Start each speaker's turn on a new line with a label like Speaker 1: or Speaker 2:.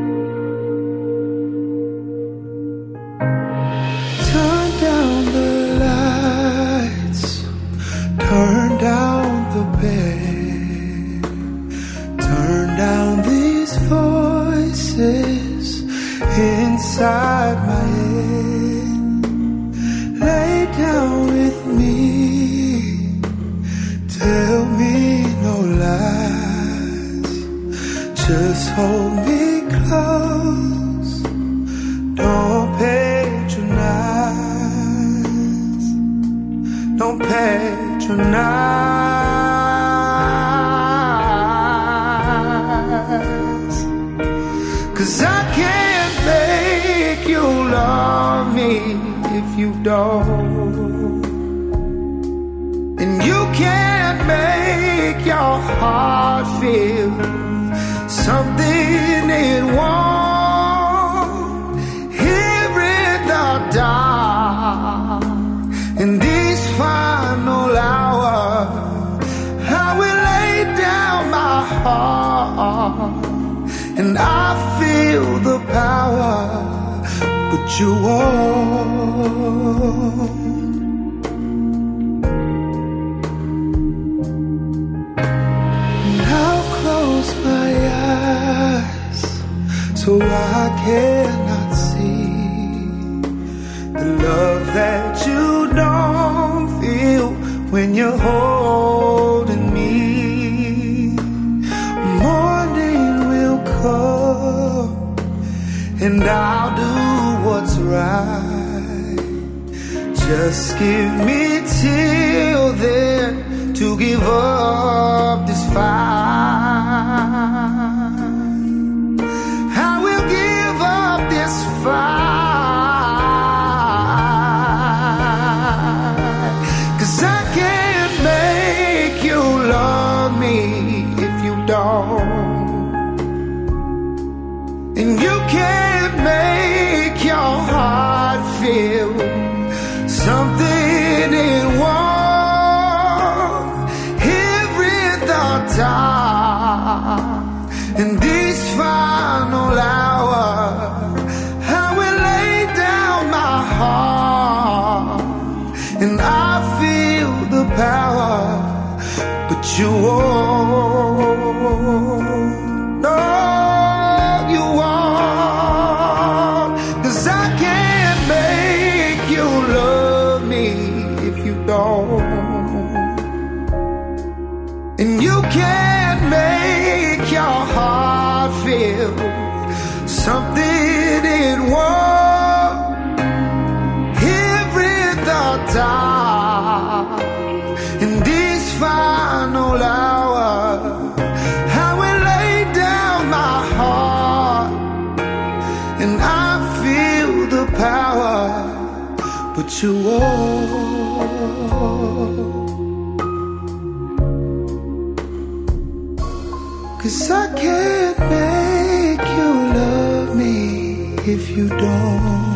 Speaker 1: Turn down the lights, turn down the bed, turn down these voices inside my head. Lay down with me, tell me no lies, just hold me close, don't patronize, don't patronize. 'Cause I can't make you love me if you don't, and you can't make your heart feel something it won't. Here in the dark, in these final hours, I will lay down my heart, and I feel the power, but you won't. And I'll close my eyes so I cannot see the love that you don't feel when you're holding me. Morning will come and I'll do what's right. Just give me till then to give up this fight. I will give up this fight. 'Cause I can't make you love me if you don't, and you can't make your heart feel something it won't. Here in the dark, in these final hours, I will lay down my heart, and I feel the power, but you won't. No, you won't. 'Cause I can't make you love me if you don't, and you can't make your heart feel something it won't. Here in the dark, in these final hours, I will lay down my heart, and I feel the power, but you won't. 'Cause I can't make you love me if you don't.